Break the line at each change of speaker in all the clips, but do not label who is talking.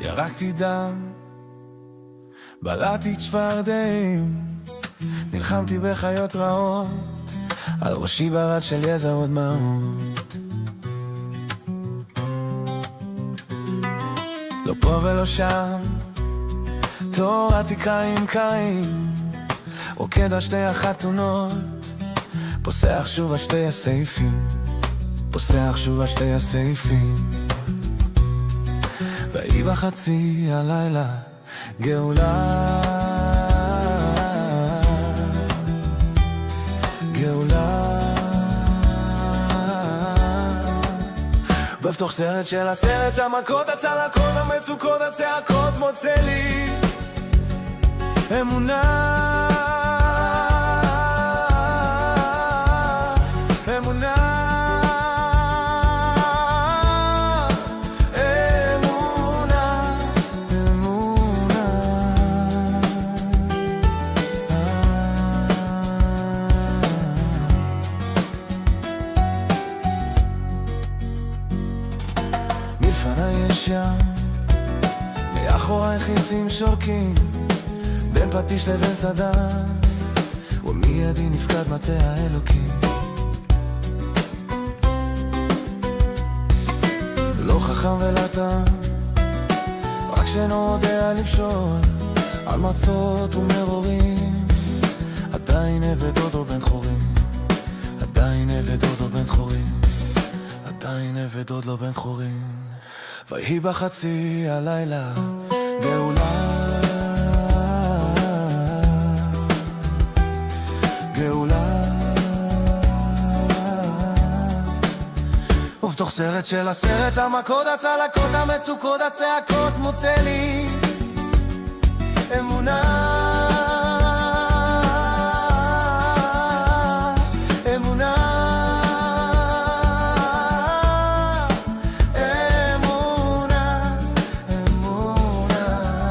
ירקתי דם, בלעתי צפרדעים, נלחמתי בחיות רעות, על ראשי ברד של יזע ודמעות. לא פה ולא שם, תורתי קרעים קרעים, רוקד על שתי החתונות, פוסח שוב על שתי הסעיפים, פוסח שוב על שתי הסעיפים. ויהי בחצי הלילה גאולה, גאולה. ובתוך סרט של הסרט, המכות, הצלקות, המצוקות, הצעקות, מוצא לי אמונה, אמונה, אמונה, אמונה. מלפני יש ים, מאחורי חיצים שורקים, בין פטיש לבין סדן, ומידי נפקד מטה האלוקים. לא חכם ולטן, רק שאינו יודע למשול, על מצות ומרורים, עדיין עבד עודו בן חורים, עדיין עבד עודו בן חורים, עדיין עבד עודו בן חורים. ויהי בחצי הלילה גאולה, גאולה. ובתוך סרט של הסרט, המכות, הצלקות, המצוקות, הצעקות, מוצא לי אמונה, אמונה, אמונה, אמונה.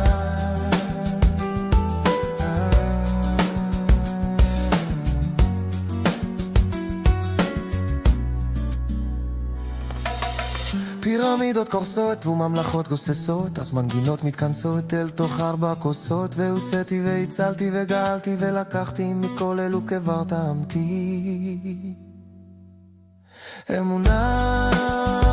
פירמידות קורסות וממלכות גוססות, אז מנגינות מתכנסות אל תוך 4 כוסות, והוצאתי והצלתי וגאלתי ולקחתי מכל אלו כבר טעמתי אמונה.